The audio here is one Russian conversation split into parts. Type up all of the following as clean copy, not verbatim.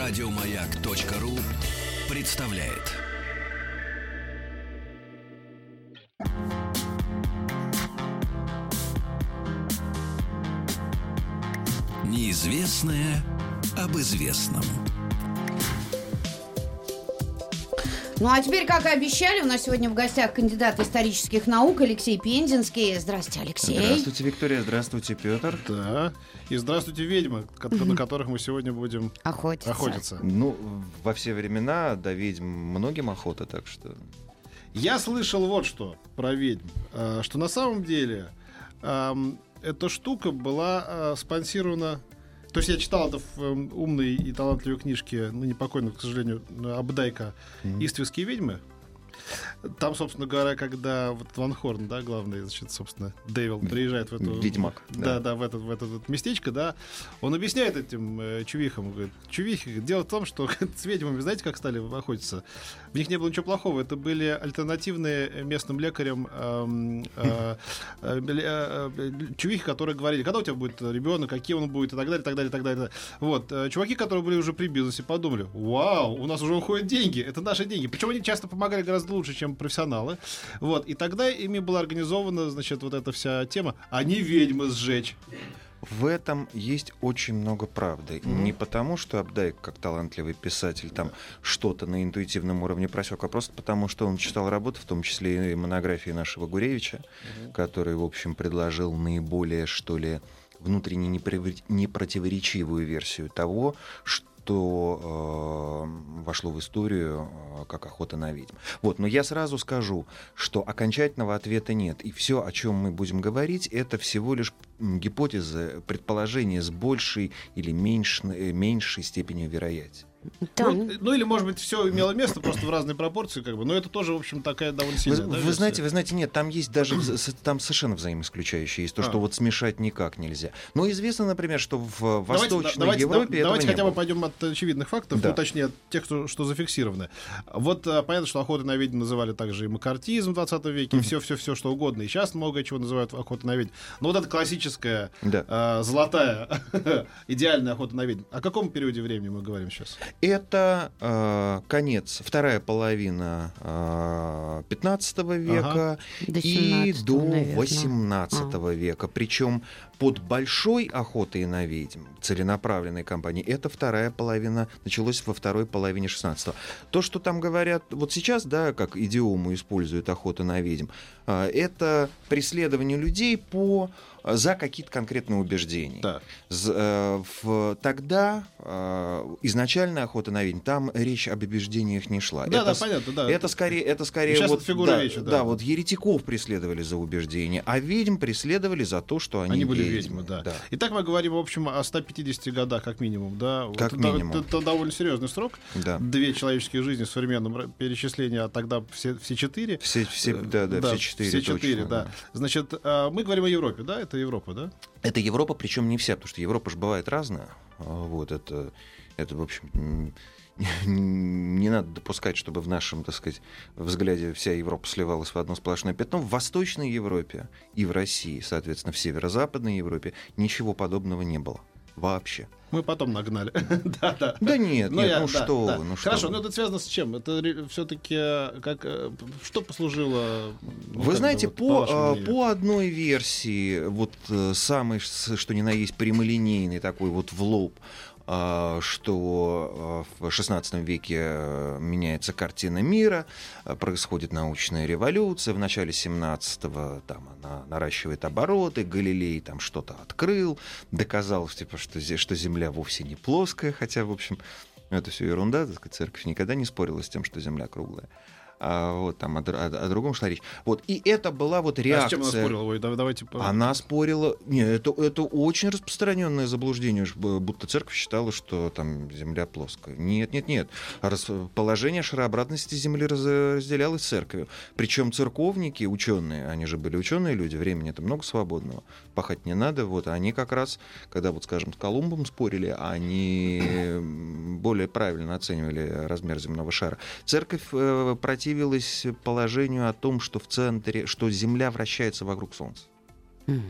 Радиомаяк.ру представляет. Неизвестное об известном. Ну а теперь, как и обещали, у нас сегодня в гостях кандидат исторических наук Алексей Пензенский. Здравствуйте, Алексей. Здравствуйте, Виктория. Здравствуйте, Петр. Да. И здравствуйте, ведьмы, на которых мы сегодня будем охотиться. Ну, во все времена до ведьм многим охота, так что... Я слышал вот что про ведьм. Что на самом деле эта штука была спонсирована... То есть я читал это в умной и талантливой книжке, ну, непокойной, к сожалению, Абдайка «Иствикские ведьмы». Там, собственно говоря, когда вот Ван Хорн, да, главный, значит, собственно, Дэвил приезжает в эту... Ведьмак. Да, в это местечко, да, он объясняет этим чувихам, говорит, чувихи, дело в том, что с ведьмами, знаете, как стали охотиться? В них не было ничего плохого, это были альтернативные местным лекарям чувихи, которые говорили, когда у тебя будет ребенок, каким он будет, и так далее, и так далее, и так далее. Вот, чуваки, которые были уже при бизнесе, подумали, вау, у нас уже уходят деньги, это наши деньги. Причем они часто помогали гораздо лучше, чем профессионалы. Вот. И тогда ими была организована, значит, вот эта вся тема. А не ведьмы сжечь. В этом есть очень много правды. Не потому, что Абдай, как талантливый писатель, там что-то на интуитивном уровне просек, а просто потому, что он читал работы, в том числе и монографии нашего Гуревича, который, в общем, предложил наиболее, что ли, внутренне непротиворечивую версию того, что вошло в историю как охота на ведьм. Вот, но я сразу скажу, что окончательного ответа нет. И все, о чем мы будем говорить, это всего лишь гипотезы, предположения с большей или меньшей степенью вероятности. Да. Ну, или, может быть, все имело место, просто в разные пропорции, как бы. Но это тоже, в общем, такая довольно сильная. Вы знаете, нет, там есть даже там совершенно взаимоисключающие. Есть то, что вот смешать никак нельзя. Но известно, например, что в Восточной Европе давайте хотя бы было. пойдем от очевидных фактов, Да. ну, точнее, от тех, что зафиксированы. Вот понятно, что охотой на ведьм называли также и маккартизм в 20 веке, и все, что угодно. И сейчас много чего называют охотой на ведьм. Но вот эта классическая, золотая, идеальная охота на ведьм. О каком периоде времени мы говорим сейчас? Это конец, вторая половина 15 века и до 18 века. Причем под большой охотой на ведьм, целенаправленной кампанией, это вторая половина, началось во второй половине 16-го. То, что там говорят вот сейчас, да, как идиому используют охоту на ведьм, это преследование людей за какие-то конкретные убеждения. Да. Тогда изначально охота на ведьм, там речь об убеждениях не шла. Да, понятно, да. Это скорее сейчас вот, это фигура речи, да. Вот еретиков преследовали за убеждения, а ведьм преследовали за то, что они были ведьмы, да. Итак, мы говорим, в общем, о 150 годах, как минимум, да. Как минимум. Это довольно серьезный срок. Да. 2 человеческие жизни в современном перечислении, а тогда все 4. Все 4. Все 4, точно, да. Значит, мы говорим о Европе, да? Это Европа, да? Это Европа, причем не вся, потому что Европа же бывает разная. Вот, это в общем, не надо допускать, чтобы в нашем, так сказать, взгляде вся Европа сливалась в одно сплошное пятно. В Восточной Европе и в России, соответственно, в Северо-Западной Европе ничего подобного не было. Вообще. Мы потом нагнали. Да нет, что вы. Хорошо, но это связано с чем? Это все-таки что послужило... Вы знаете, по одной версии, вот самый, что ни на есть, прямолинейный такой вот в лоб, что в XVI веке меняется картина мира, происходит научная революция, в начале XVII там она наращивает обороты, Галилей там что-то открыл, доказал, типа, что Земля вовсе не плоская, хотя, в общем, это все ерунда, так сказать, церковь никогда не спорила с тем, что Земля круглая. Вот там о другом шла речь. Вот, и это была вот реакция. А с чем она спорила? Ой, давайте... Она спорила... Нет, это очень распространенное заблуждение, будто церковь считала, что там Земля плоская. Нет. Положение шарообразности Земли разделялось церковью. Причем церковники, ученые, они же были ученые люди, времени-то много свободного, пахать не надо. Вот, они как раз, когда, вот, скажем, с Колумбом спорили, они более правильно оценивали размер земного шара. Церковь противилась положению о том, что в центре, что Земля вращается вокруг Солнца.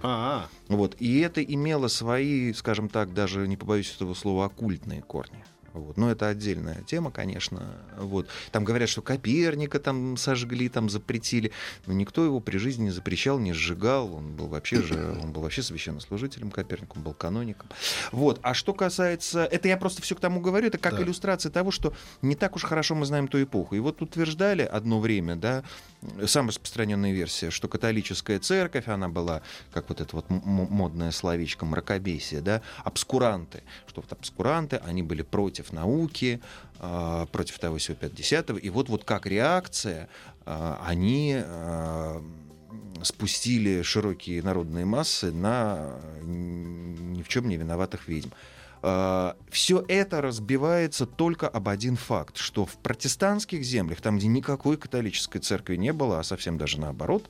Вот. И это имело свои, скажем так, даже не побоюсь этого слова, оккультные корни. Вот. Но это отдельная тема, конечно. Вот. Там говорят, что Коперника там сожгли, там запретили. Но никто его при жизни не запрещал, не сжигал. Он был вообще священнослужителем Коперника, он был каноником. Вот. А что касается... Это я просто все к тому говорю, это как иллюстрация того, что не так уж хорошо мы знаем ту эпоху. И вот утверждали одно время, да, самая распространенная версия, что католическая церковь, она была, как вот это вот модное словечко мракобесие, да, обскуранты. Что вот обскуранты, они были против науки, против того всего 5-10. И вот как реакция они спустили широкие народные массы на ни в чем не виноватых ведьм. Все это разбивается только об один факт, что в протестантских землях, там, где никакой католической церкви не было, а совсем даже наоборот,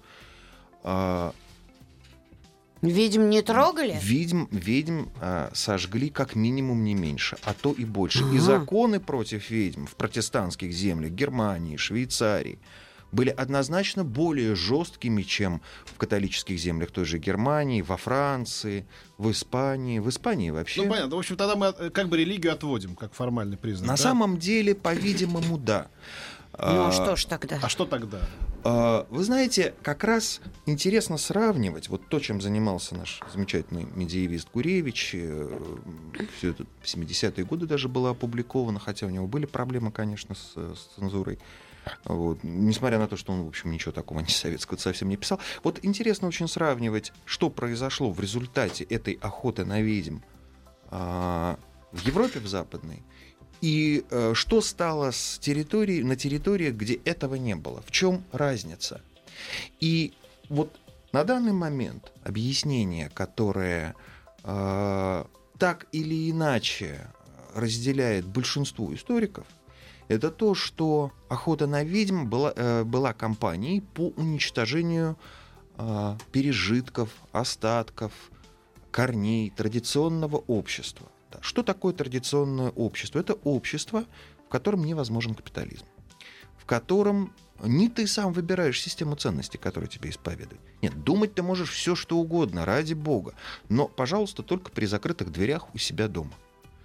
ведьм не трогали? Ведьм сожгли как минимум не меньше, а то и больше. И законы против ведьм в протестантских землях Германии, Швейцарии были однозначно более жесткими, чем в католических землях той же Германии, во Франции, в Испании. В Испании вообще... Ну, понятно. В общем, тогда мы как бы религию отводим, как формальный признак. На самом деле, по-видимому, да. Ну, что ж тогда? А что тогда? Вы знаете, как раз интересно сравнивать вот то, чем занимался наш замечательный медиевист Гуревич. Все это в 70-е годы даже было опубликовано, хотя у него были проблемы, конечно, с цензурой. Вот. Несмотря на то, что он, в общем, ничего такого антисоветского совсем не писал. Вот интересно очень сравнивать, что произошло в результате этой охоты на ведьм в Европе, в западной, и что стало на территориях, где этого не было. В чем разница? И вот на данный момент объяснение, которое так или иначе разделяет большинство историков, это то, что охота на ведьм была кампанией по уничтожению пережитков, остатков, корней традиционного общества. Что такое традиционное общество? Это общество, в котором невозможен капитализм, в котором не ты сам выбираешь систему ценностей, которую тебе исповедуют. Нет, думать ты можешь все, что угодно, ради бога, но, пожалуйста, только при закрытых дверях у себя дома.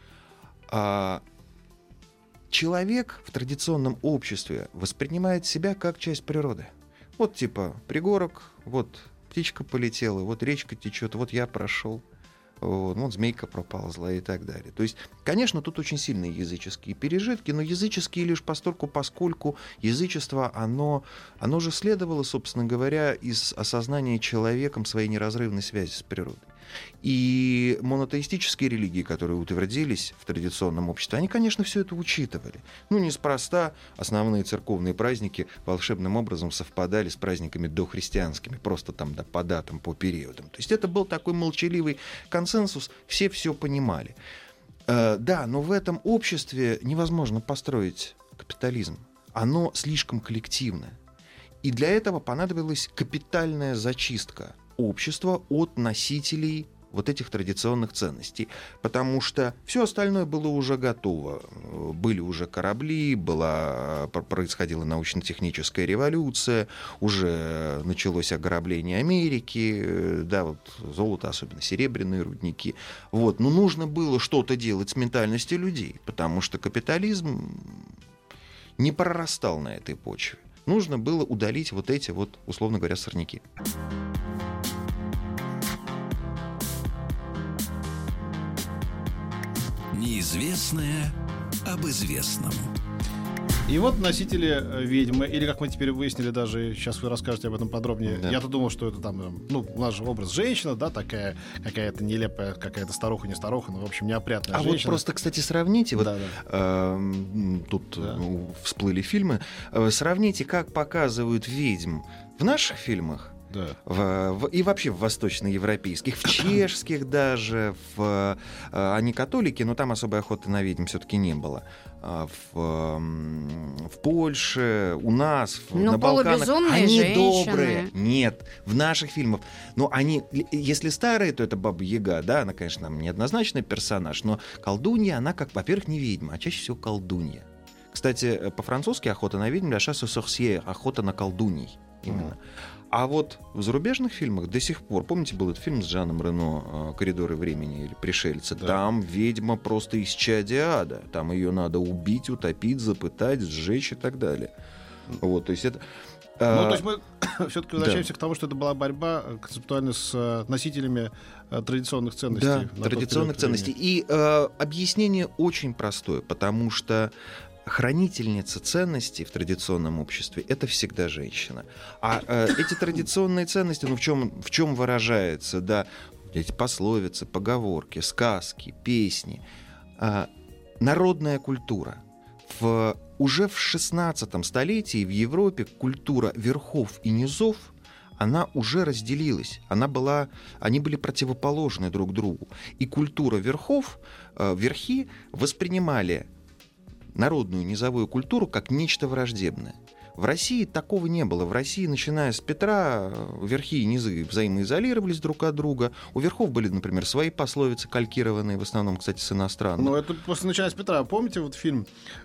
Человек в традиционном обществе воспринимает себя как часть природы. Вот типа пригорок, вот птичка полетела, вот речка течет, вот я прошел, вот змейка проползла и так далее. То есть, конечно, тут очень сильные языческие пережитки, но языческие лишь поскольку язычество, оно же следовало, собственно говоря, из осознания человеком своей неразрывной связи с природой. И монотеистические религии, которые утвердились в традиционном обществе, они, конечно, все это учитывали. Неспроста основные церковные праздники волшебным образом совпадали с праздниками дохристианскими, просто там по датам, по периодам. То есть это был такой молчаливый консенсус, все понимали. Да, но в этом обществе невозможно построить капитализм. Оно слишком коллективное. И для этого понадобилась капитальная зачистка общества от носителей вот этих традиционных ценностей, потому что все остальное было уже готово. Были уже корабли, происходила научно-техническая революция, уже началось ограбление Америки, да, вот золото, особенно серебряные рудники. Вот. Но нужно было что-то делать с ментальностью людей, потому что капитализм не прорастал на этой почве. Нужно было удалить вот эти вот, условно говоря, сорняки. Неизвестное об известном. И вот носители ведьмы, или, как мы теперь выяснили, даже сейчас вы расскажете об этом подробнее. Да. Я-то думал, что это там, у нас же образ женщина, да, такая какая-то нелепая, какая-то старуха, не старуха, но, в общем, неопрятная женщина. Вот просто, кстати, сравните, тут всплыли фильмы, сравните, как показывают ведьм в наших фильмах. Да. И вообще в восточноевропейских, в чешских даже, они католики, но там особой охоты на ведьм все-таки не было. В Польше, у нас, на Балканах. Они женщины. Добрые. Нет, в наших фильмах. Но они, если старые, то это Баба Яга, да, она, конечно, нам неоднозначный персонаж, но колдунья, она, как, во-первых, не ведьма, а чаще всего колдунья. Кстати, по-французски охота на ведьм, la chasse aux sorcières, охота на колдуней. Именно. А вот в зарубежных фильмах до сих пор, помните, был этот фильм с Жаном Рено «Коридоры времени» или «Пришельцы», Да. там ведьма просто исчадие ада, там ее надо убить, утопить, запытать, сжечь и так далее. Вот, то есть это... Ну, то есть мы все-таки возвращаемся к тому, что это была борьба концептуально с носителями традиционных ценностей. Да, на тот традиционных период ценностей. времени. И объяснение очень простое, потому что хранительница ценностей в традиционном обществе — это всегда женщина. А эти традиционные ценности, ну, в чем выражается, да, эти пословицы, поговорки, сказки, песни, народная культура. Уже в 16 столетии в Европе культура верхов и низов, она уже разделилась. Они были противоположны друг другу. И культура верхов, верхи воспринимали народную низовую культуру как нечто враждебное. В России такого не было. В России, начиная с Петра, верхи и низы взаимоизолировались друг от друга. У верхов были, например, свои пословицы, калькированные, в основном, кстати, с иностранных. Ну, это после начиная с Петра. Помните вот фильм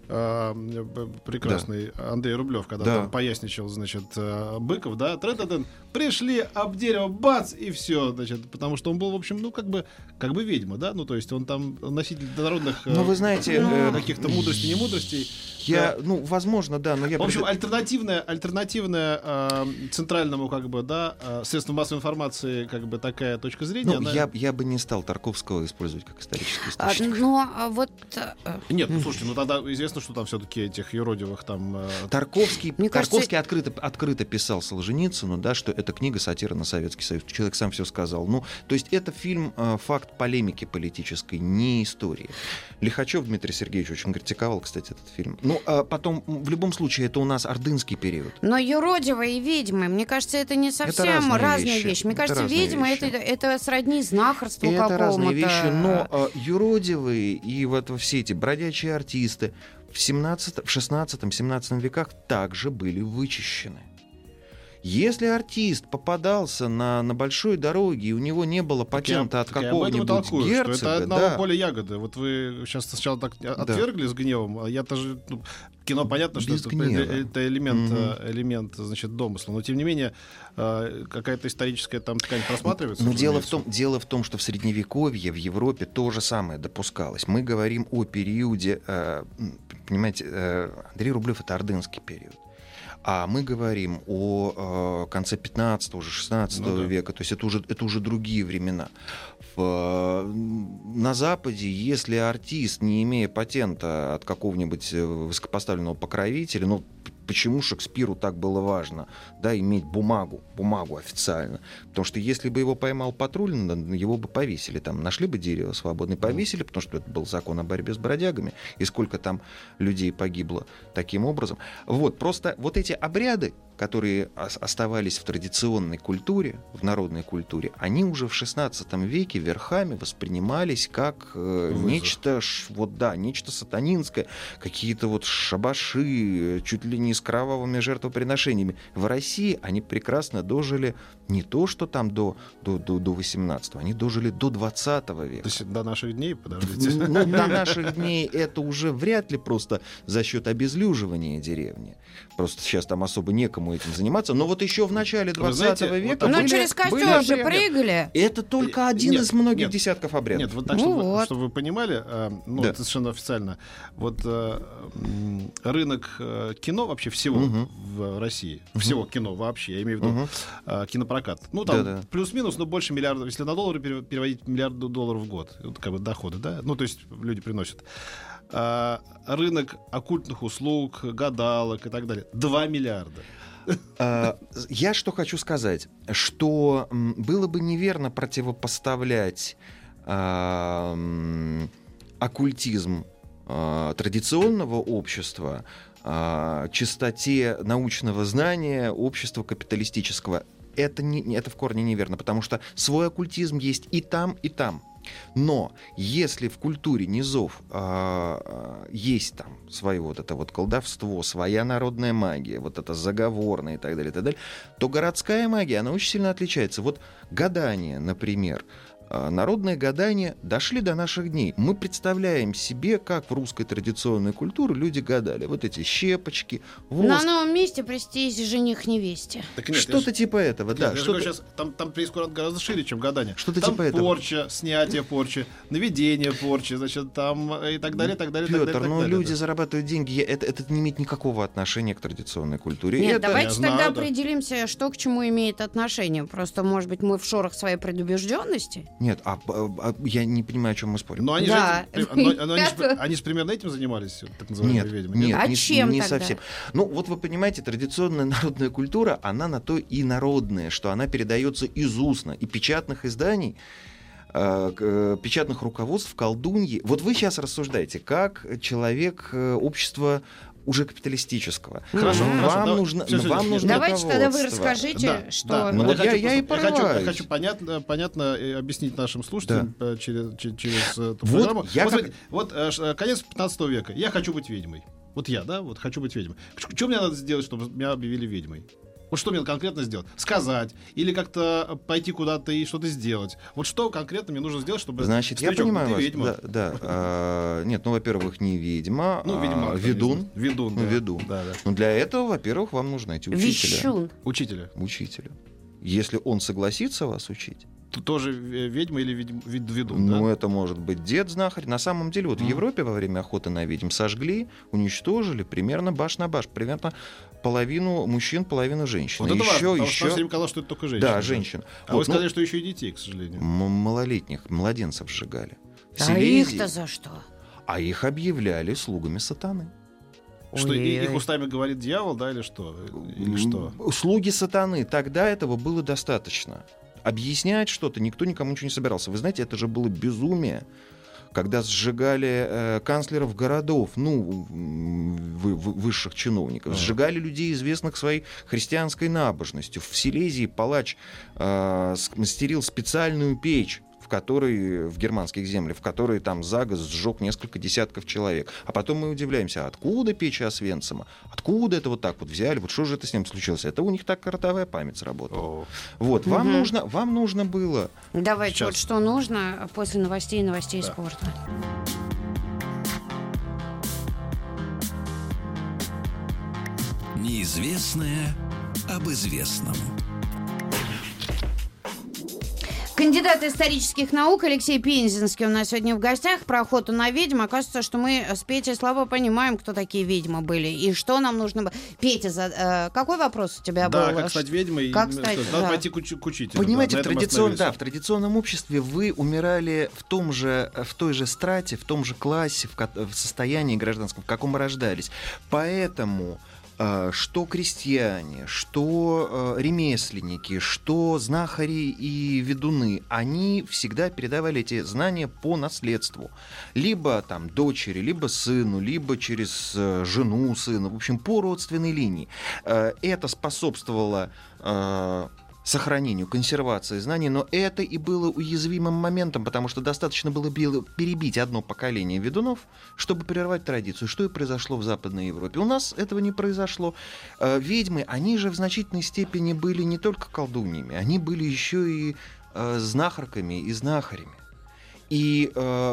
прекрасный Андрей Рублев, когда там поясничал, значит, Быков, да? Трэ-тэ-тэн. Пришли об дерево, бац, и все, значит, потому что он был, в общем, ну, как бы ведьма, да? Ну, то есть он там носитель народных вы знаете, каких-то мудростей, не мудростей. Возможно, да, но я... В общем, альтернативная центральному, как бы, да, средствам массовой информации, как бы, такая точка зрения. Я бы не стал Тарковского использовать как исторический источник. Нет, ну слушайте, ну тогда известно, что там все-таки этих юродивых там... Тарковский открыто писал Солженицыну, да, что это книга сатира на Советский Союз. Человек сам все сказал. Ну, то есть это фильм факт полемики политической, не истории. Лихачев Дмитрий Сергеевич очень критиковал, кстати, этот фильм. Ну, а потом, в любом случае, это у нас ордынский период. Но юродивые и ведьмы, мне кажется, это не совсем разные вещи. Мне кажется, ведьма это сродни знахарству какому-то. Это разные вещи, но юродивые и вот все эти бродячие артисты в 16-17 веках также были вычищены. Если артист попадался на большой дороге, и у него не было патента от какого-нибудь герцога... Что это одного поля ягоды. Вот вы сейчас сначала так отвергли с гневом, а я тоже... кино, понятно, что это элемент, значит, домысла. Но, тем не менее, какая-то историческая там ткань просматривается. Но дело в том, что в Средневековье в Европе то же самое допускалось. Мы говорим о периоде... Понимаете, Андрей Рублев — это ордынский период. А мы говорим о конце 15-го, уже 16 века, то есть это уже другие времена. На Западе, если артист, не имея патента от какого-нибудь высокопоставленного покровителя, ну, почему Шекспиру так было важно, да, иметь бумагу официально? Потому что если бы его поймал патруль, его бы повесили. Там нашли бы дерево свободное, повесили, потому что это был закон о борьбе с бродягами, и сколько там людей погибло таким образом. Вот, просто вот эти обряды, которые оставались в традиционной культуре, в народной культуре, они уже в XVI веке верхами воспринимались как нечто сатанинское, какие-то вот шабаши, чуть ли не с кровавыми жертвоприношениями. В России они прекрасно дожили не то, что там до 18-го, они дожили до 20 века. То есть до наших дней, подождите. Ну, до наших дней это уже вряд ли просто за счет обезлюживания деревни. Просто сейчас там особо некому этим заниматься. Но вот еще в начале 20 века... Но через костер же прыгали. Это только один из многих десятков обрядов. Нет, вот так, чтобы вы понимали, это совершенно официально. Вот рынок кино вообще всего в России, всего кино вообще, я имею в виду кинопрокат. Ну, там плюс-минус, но больше миллиардов. Если на доллары переводить, $1 миллиард в год. Вот как бы доходы, да? Ну, то есть люди приносят. Рынок оккультных услуг, гадалок и так далее. 2 миллиарда. Я что хочу сказать, что было бы неверно противопоставлять оккультизм традиционного общества чистоте научного знания общества капиталистического. Это в корне неверно, потому что свой оккультизм есть и там, и там. Но если в культуре низов есть там свое вот это вот колдовство, своя народная магия, вот это заговорная и так далее, то городская магия, она очень сильно отличается. Вот гадание, например, народные гадания дошли до наших дней. Мы представляем себе, как в русской традиционной культуре люди гадали. Вот эти щепочки, воск. На новом месте престись жених невесте. Так нет, Что-то типа этого, да. Я же говорю, сейчас там прейскурант гораздо шире, чем гадание. Что-то там типа этого. порча, снятие порчи, наведение порчи, значит, там и так далее, так далее, Пётр, так далее. но так далее, люди зарабатывают деньги. Это не имеет никакого отношения к традиционной культуре. Нет, Это... давайте Я знаю, тогда да. определимся, что к чему имеет отношение. Просто, может быть, мы в шорах своей предубежденности? Нет, я не понимаю, о чем мы спорим. Но они Да. же, они же примерно этим занимались, так называемые Нет, ведьмы. нет, А не, чем не тогда? совсем. Ну, вот вы понимаете, традиционная народная культура, она на то и народная, что она передается из устно, и печатных изданий, печатных руководств, колдуньи. Вот вы сейчас рассуждаете, как человек общества уже капиталистического. Хорошо, Мгм. хорошо, Вам давай. нужно, Всё, всё, вам всё. нужно Давайте тогда вы руководство. расскажите, Да, что... да. Ну, вот я и я порываюсь. хочу понятно объяснить нашим слушателям через эту Вот программу. я Вот, смотрите, конец 15 века. Я хочу быть ведьмой. Вот я, да, вот хочу быть ведьмой. Что мне надо сделать, чтобы меня объявили ведьмой? Вот что мне конкретно сделать? Сказать? Или как-то пойти куда-то и что-то сделать? Вот что конкретно мне нужно сделать, чтобы... Значит, я Старичок, понимаю ты вас. ведьма. Да. Нет, ну, во-первых, не ведьма, Ведьмак, ведун. Ведун, да. Ведун. Да, да. Но для этого, во-первых, вам нужно найти учителя. Вещун. Учителя. Учителя. Если он согласится вас учить, Тоже ведьма или ведун, ну, да? это может быть дед-знахарь. На самом деле, вот в Европе во время охоты на ведьм сожгли, уничтожили примерно баш на баш. Примерно половину мужчин, половину женщин. Вот это важно, потому что еще... нам все время казалось, что это только женщины. Да, женщин. А Вот, вы сказали, что еще и детей, к сожалению. малолетних, младенцев сжигали. В А Силезии. их-то за что? А их объявляли слугами сатаны. Что Ой-ой-ой. их устами говорит дьявол, да, или что? Или что? Слуги сатаны. Тогда этого было достаточно. Объяснять что-то никто никому ничего не собирался. Вы знаете, это же было безумие, когда сжигали канцлеров городов, высших чиновников, сжигали людей, известных своей христианской набожностью. В Силезии палач смастерил специальную печь, в германских землях, в которой там за год сжег несколько десятков человек. А потом мы удивляемся, откуда печь Освенцима? Откуда это вот так вот взяли? Вот что же это с ним случилось? Это у них так ротовая память сработала. Вот, вам нужно было... Давайте Сейчас. вот что нужно после новостей спорта. Неизвестное об известном. Кандидат исторических наук Алексей Пензенский у нас сегодня в гостях. Про охоту на ведьм. Оказывается, что мы с Петей слабо понимаем, кто такие ведьмы были и что нам нужно было. Петя, какой вопрос у тебя был? Да, как стать ведьмой. Как стать, Надо да. пойти к учителю. Понимаете, да, в на этом остановились. традиционном обществе вы умирали в той же страте, в том же классе, в состоянии гражданском, в каком рождались. Поэтому что крестьяне, что ремесленники, что знахари и ведуны, они всегда передавали эти знания по наследству. Либо там дочери, либо сыну, либо через жену сына, в общем, по родственной линии. Это способствовало сохранению, консервации знаний, но это и было уязвимым моментом, потому что достаточно было перебить одно поколение ведунов, чтобы прервать традицию, что и произошло в Западной Европе. У нас этого не произошло. Ведьмы, они же в значительной степени были не только колдуньями, они были еще и знахарками и знахарями. И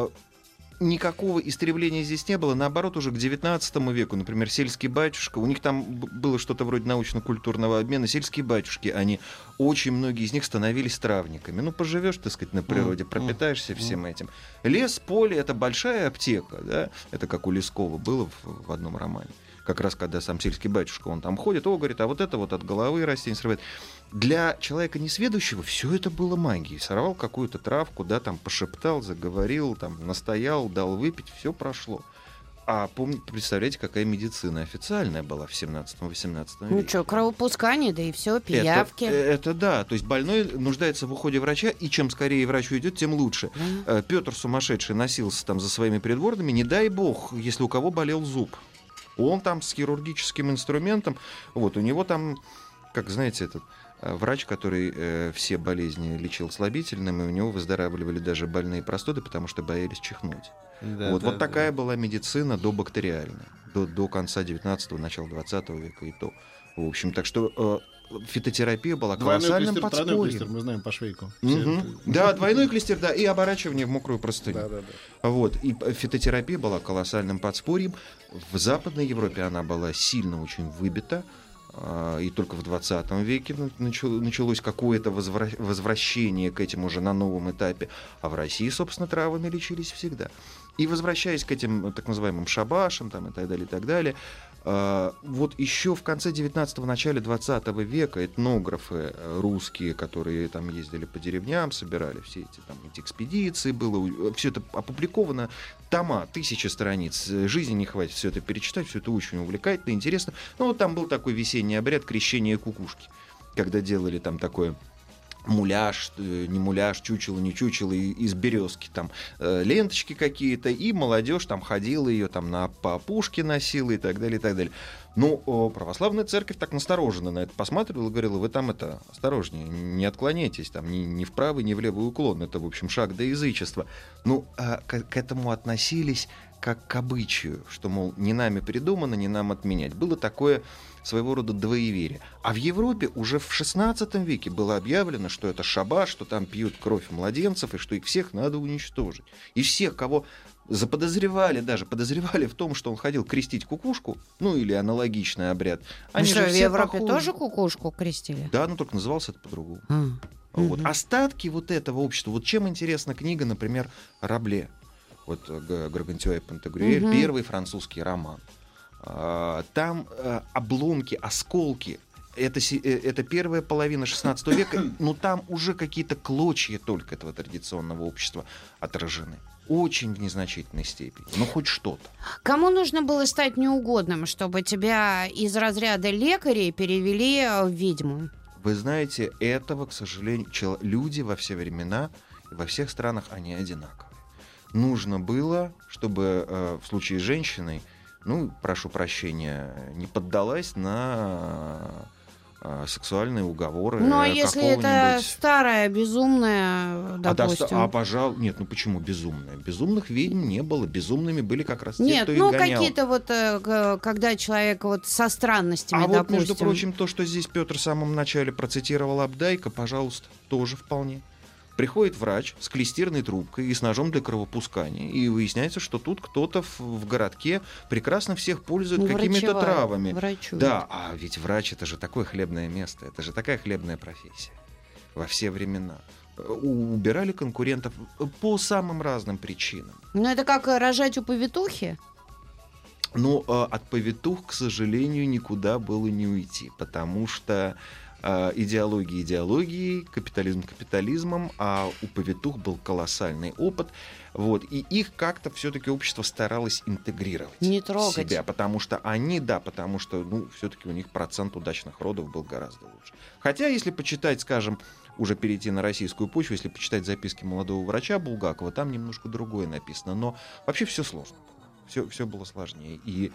никакого истребления здесь не было. Наоборот, уже к XIX веку, например, сельский батюшка, у них там было что-то вроде научно-культурного обмена. Сельские батюшки, очень многие из них становились травниками. Ну, поживешь, так сказать, на природе, пропитаешься всем этим. Лес, поле — это большая аптека, да? Это как у Лескова было в одном романе. Как раз когда сам сельский батюшка, он там ходит, говорит, а вот это вот от головы растение срывает. Для человека несведущего все это было магией. Сорвал какую-то травку, да, там пошептал, заговорил, там настоял, дал выпить, все прошло. А представляете, какая медицина официальная была в 17-18 веке? Ну что, кровопускание, да и все, пиявки. Это да, то есть больной нуждается в уходе врача, и чем скорее врач уйдет, тем лучше. Петр сумасшедший носился там за своими придворными, не дай бог, если у кого болел зуб. Он там с хирургическим инструментом, вот, у него там, как знаете, этот врач, который все болезни лечил слабительным, и у него выздоравливали даже больные простуды, потому что боялись чихнуть. Да, вот такая была медицина добактериальная, до конца 19-го, начала 20 века и то. В общем, так что фитотерапия была Двойной колоссальным клестир, тройной клестир, подспорьем. мы знаем по Швейку. Да, двойной клестир, да, и оборачивание в мокрую простыню. Да. Вот. И фитотерапия была колоссальным подспорьем. В Западной Европе она была сильно очень выбита. И только в 20 веке началось какое-то возвращение к этим уже на новом этапе. А в России, собственно, травами лечились всегда. И возвращаясь к этим так называемым шабашам там, и так далее, вот еще в конце 19-го, начале 20 века этнографы русские, которые там ездили по деревням, собирали все эти экспедиции, было все это опубликовано, тома, 1000 страниц, жизни не хватит все это перечитать, все это очень увлекательно, интересно. Ну вот там был такой весенний обряд крещения кукушки, когда делали там такое... муляж, не муляж, чучело, не чучело, из березки, там ленточки какие-то, и молодежь там ходила, ее там по опушке носила и так далее, и так далее. Ну, православная церковь так настороженно на это посматривала и говорила: вы там осторожнее, не отклоняйтесь, там ни вправо, ни в левый уклон, это, в общем, шаг до язычества. Ну, к этому относились как к обычаю, что, мол, не нами придумано, не нам отменять. Было такое своего рода двоеверие. А в Европе уже в XVI веке было объявлено, что это шабаш, что там пьют кровь младенцев, и что их всех надо уничтожить. И всех, кого подозревали в том, что он ходил крестить кукушку, ну или аналогичный обряд. Они что, же в все Европе похожи. тоже кукушку крестили? Да, но только назывался это по-другому. Вот. Остатки вот этого общества. Вот чем интересна книга, например, Рабле. Вот Гаргантюа и Пантагрюэль, первый французский роман. Там обломки, осколки. Это первая половина XVI века, но там уже какие-то клочья только этого традиционного общества отражены. Очень в незначительной степени. Но хоть что-то. Кому нужно было стать неугодным, чтобы тебя из разряда лекарей перевели в ведьму? Вы знаете, этого, к сожалению, люди во все времена и во всех странах, они одинаковые. Нужно было, чтобы в случае с женщиной, ну, прошу прощения, не поддалась на сексуальные уговоры. Ну, а если это старая, безумная, допустим? Пожалуй, нет, ну почему безумная? Безумных ведьм не было, безумными были как раз те, нет, кто их гонял. Нет, какие-то вот, когда человек вот со странностями, допустим. допустим. Вот, между прочим, то, что здесь Петр в самом начале процитировал Абдайка, пожалуйста, тоже вполне. Приходит врач с клестирной трубкой и с ножом для кровопускания. И выясняется, что тут кто-то в городке прекрасно всех пользует какими-то травами. Врачует. Да, а ведь врач — это же такое хлебное место, это же такая хлебная профессия во все времена. Убирали конкурентов по самым разным причинам. Ну, это как рожать у повитухи? Но от повитух, к сожалению, никуда было не уйти, потому что идеология идеологией, капитализм капитализмом, а у повитух был колоссальный опыт. Вот, и их как-то все-таки общество старалось интегрировать не трогать. в себя, потому что ну, все-таки у них процент удачных родов был гораздо лучше. Хотя, если почитать, скажем, уже перейти на российскую почву, если почитать записки молодого врача Булгакова, там немножко другое написано, но вообще все сложно. Все было сложнее. И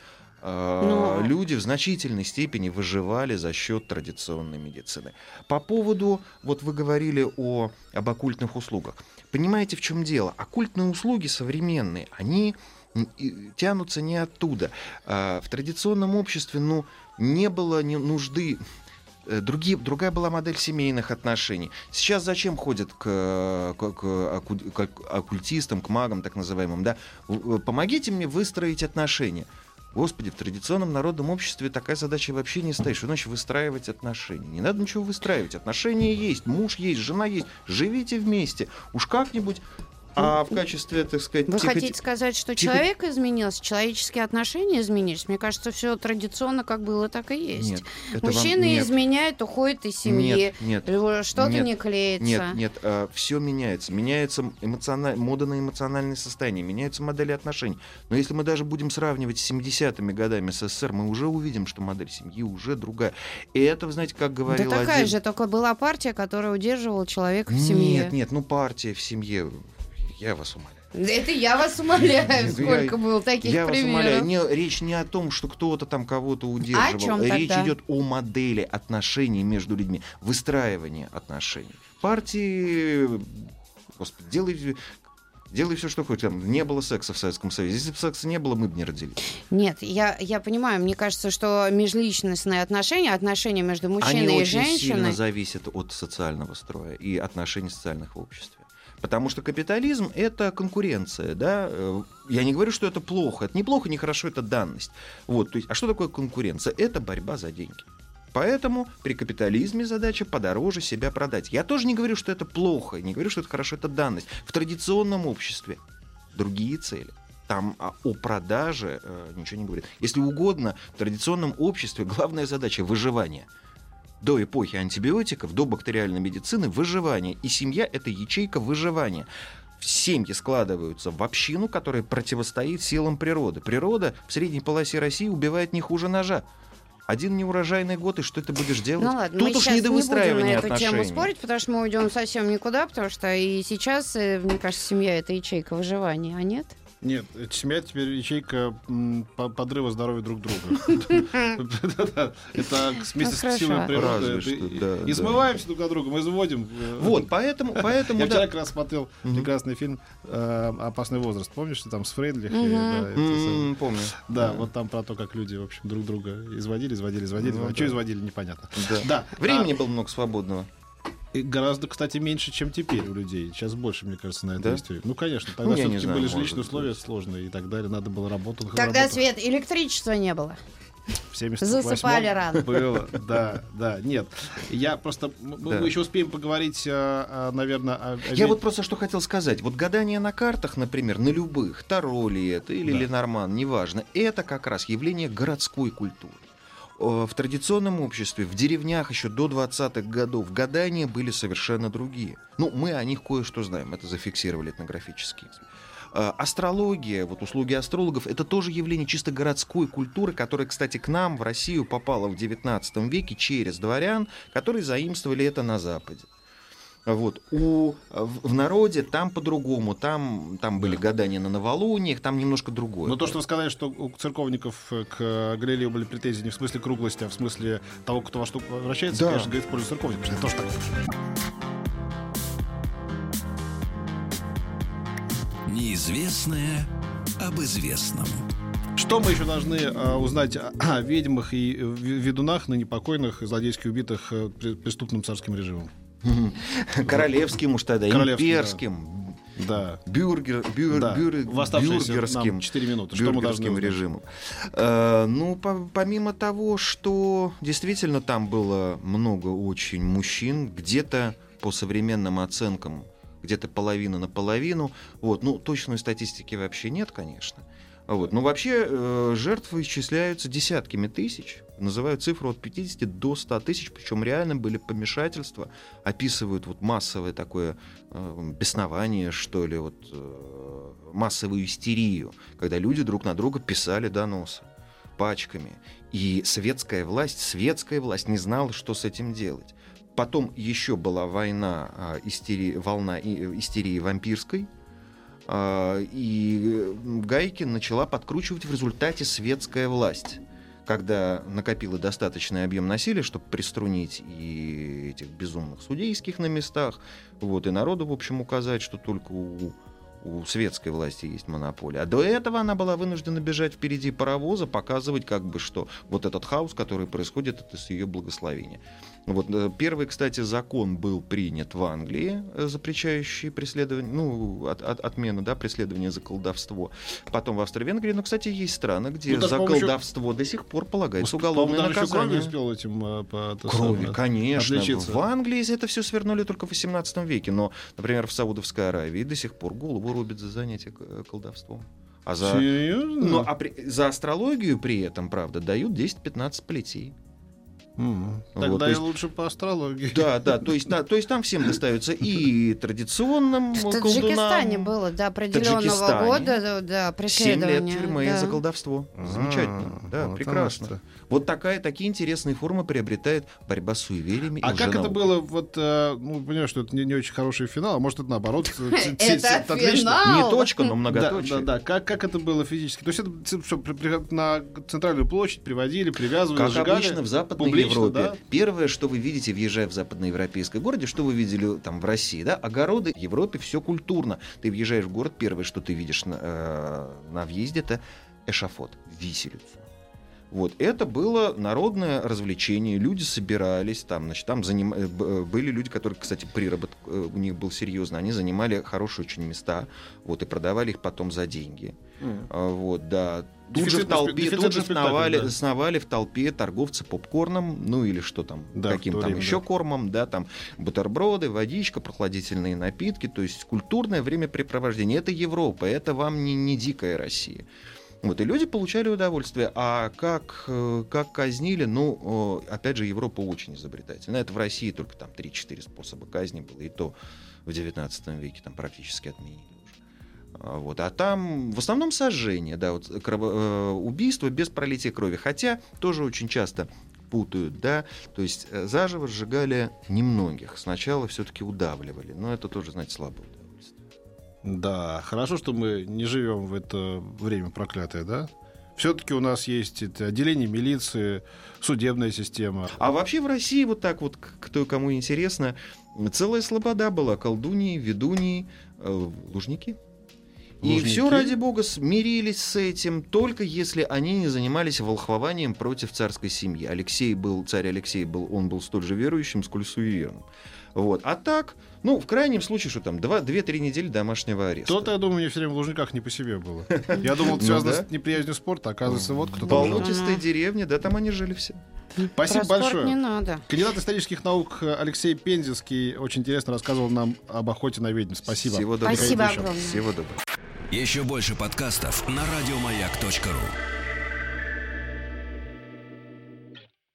люди в значительной степени выживали за счет традиционной медицины. По поводу, вот вы говорили об оккультных услугах. Понимаете, в чем дело? Оккультные услуги современные, они тянутся не оттуда. В традиционном обществе, не было нужды. Другая была модель семейных отношений. Сейчас зачем ходят к оккультистам, к магам, так называемым, да? Помогите мне выстроить отношения. Господи, в традиционном народном обществе такая задача вообще не стоит. Что значит выстраивать отношения? Не надо ничего выстраивать. Отношения есть, муж есть, жена есть. Живите вместе. Уж как-нибудь. А в качестве, так сказать... Вы хотите сказать, что человек изменился, человеческие отношения изменились? Мне кажется, все традиционно как было, так и есть. Нет, мужчины изменяют, уходят из семьи. Нет, что-то не клеится. Нет, все меняется. Меняется мода на эмоциональное состояние, меняются модели отношений. Но если мы даже будем сравнивать с 70-ми годами СССР, мы уже увидим, что модель семьи уже другая. И это, вы знаете, как говорил Да такая же, только была партия, которая удерживала человека в семье. Нет, партия в семье... Я вас умоляю. Это я вас умоляю, сколько было таких примеров. Я вас умоляю. Речь не о том, что кто-то там кого-то удерживал. О чем речь тогда? идет о модели отношений между людьми, выстраивания отношений. Партии, господи, Делай все, что хочешь. Там не было секса в Советском Союзе. Если бы секса не было, мы бы не родились. Нет, я понимаю, мне кажется, что межличностные отношения между мужчиной Они и очень сильно женщиной... зависят от социального строя и отношений социальных в обществе. Потому что капитализм — это конкуренция, да? Я не говорю, что это плохо. Это не плохо, не хорошо, это данность. Вот, то есть, а что такое конкуренция? Это борьба за деньги. Поэтому при капитализме задача подороже себя продать. Я тоже не говорю, что это плохо, не говорю, что это хорошо, это данность. В традиционном обществе другие цели. Там о продаже ничего не говорит. Если угодно, в традиционном обществе главная задача — выживание. До эпохи антибиотиков, до бактериальной медицины — выживание. И семья — это ячейка выживания. Семьи складываются в общину, которая противостоит силам природы. Природа в средней полосе России убивает не хуже ножа. Один неурожайный год, и что ты будешь делать? Ну ладно, тут мы уж сейчас не до выстраивания не будем на эту отношений. тему спорить, потому что мы уйдем совсем никуда, потому что и сейчас, мне кажется, семья — это ячейка выживания, а нет? Нет, семья теперь ячейка подрыва здоровья друг друга. Это смесь с силой природы. И смываемся друг от друга, мы изводим. Вот, поэтому... Я вчера как раз смотрел прекрасный фильм «Опасный возраст». Помнишь, что там с Фрейдлих? Помню. Да, вот там про то, как люди, в общем, друг друга изводили. А что изводили, непонятно. Времени было много свободного. И гораздо, кстати, меньше, чем теперь у людей. Сейчас больше, мне кажется, на этой истории. Ну, конечно. Тогда все-таки были жилищные условия сложные и так далее. Надо было работать. Тогда, Свет, электричества не было. В 78-м засыпали рано. Было, да. Нет. Я просто... Мы еще успеем поговорить, наверное, Я вот просто что хотел сказать. Вот гадание на картах, например, на любых, Таро ли это или Ленорман, неважно, это как раз явление городской культуры. В традиционном обществе, в деревнях еще до 20-х годов гадания были совершенно другие. Ну, мы о них кое-что знаем, это зафиксировали этнографически. Астрология, вот услуги астрологов, это тоже явление чисто городской культуры, которая, кстати, к нам в Россию попала в XIX веке через дворян, которые заимствовали это на Западе. Вот. В народе там по-другому, там были гадания на новолуниях, там немножко другое. Но то, что вы сказали, что у церковников к Галилею были претензии не в смысле круглости, а в смысле того, кто во что вращается, конечно, говорит в пользу церковников. Это тоже так. Неизвестное об известном. Что мы еще должны узнать о ведьмах и ведунах, ныне покойных, злодейски убитых преступным царским режимом? Королевским уж тогда, имперским, да. бюргерским 4 минуты. Что мы должны режимом. Помимо того, что действительно там было много очень мужчин, где-то по современным оценкам, где-то половина на половину. Вот. Ну, точной статистики вообще нет, конечно. Вот. Но вообще жертвы исчисляются десятками тысяч. Называют цифру от 50 до 100 тысяч, причем реально были помешательства, описывают вот массовое такое беснование, что ли, вот, массовую истерию, когда люди друг на друга писали доносы пачками. И светская власть не знала, что с этим делать. Потом еще была волна истерии вампирской, и Гайкин начала подкручивать в результате светская власть, когда накопила достаточный объем насилия, чтобы приструнить и этих безумных судейских на местах, вот, и народу, в общем, указать, что только у светской власти есть монополия. А до этого она была вынуждена бежать впереди паровоза, показывать, как бы, что вот этот хаос, который происходит, это с ее благословения. Вот, первый, кстати, закон был принят в Англии, запрещающий преследование, отмену, преследования за колдовство. Потом в Австро-Венгрии, но, кстати, есть страны, где за колдовство до сих пор полагается уголовное наказание. Кровью, конечно. Отличиться. В Англии это все свернули только в 18 веке, но, например, в Саудовской Аравии до сих пор голову рубят за занятие колдовством. Серьезно? За астрологию при этом, правда, дают 10-15 плетей. Тогда и лучше по астрологии. Да, то есть там всем достается и традиционным колдунам. В Таджикистане было до определенного года преследование. 7 лет тюрьмы за колдовство. Замечательно, вот прекрасно. Вот такие интересные формы приобретает борьба с суевериями. А как это было? Понимаешь, что это не очень хороший финал, а может это наоборот. Это финал. Не точка, но многоточие. Да. Как это было физически? То есть это на центральную площадь приводили, привязывали, как сжигали. Обычно в Западной Европе. Да? Первое, что вы видите, въезжая в западноевропейское городе, что вы видели там в России, да? Огороды. В Европе все культурно. Ты въезжаешь в город, первое, что ты видишь на въезде, это эшафот, виселицу. Вот, это было народное развлечение, люди собирались, там, значит, были люди, которые, кстати, приработок у них был серьезный, они занимали хорошие очень места, вот, и продавали их потом за деньги. Вот, да. Тут же сновали в толпе торговцы попкорном, ну или что там, да, каким там еще кормом, да, там бутерброды, водичка, прохладительные напитки, то есть культурное времяпрепровождение. Это Европа, это вам не дикая Россия. Вот, и люди получали удовольствие. А как казнили, ну, опять же, Европа очень изобретательна. Это в России только там 3-4 способа казни было, и то в 19 веке там практически отменили уже. Вот. А там в основном сожжение, да, вот, убийство без пролития крови. Хотя тоже очень часто путают, да, то есть заживо сжигали немногих. Сначала все-таки удавливали, но это тоже, знаете, слабое удовольствие. Да, хорошо, что мы не живем в это время проклятое, да? Все-таки у нас есть отделение милиции, судебная система. А вообще в России вот так вот, кому интересно, целая слобода была: колдуньи, ведуньи, лужники. И все, ради бога, смирились с этим, только если они не занимались волхвованием против царской семьи. Царь Алексей был столь же верующим, сколь суеверным. Вот. А так, ну, в крайнем случае, что там, 2-3 недели домашнего ареста. То-то, я думаю, мне все время в Лужниках не по себе было. Я думал, это связано с неприязнью спорта, оказывается, вот кто-то... Болотистая деревня, да, там они жили все. Спасибо большое. Не надо. Кандидат исторических наук Алексей Пензенский очень интересно рассказывал нам об охоте на ведьм. Спасибо. Всего доброго. Спасибо огромное. Всего доброго. Еще больше подкастов на радиомаяк.ру.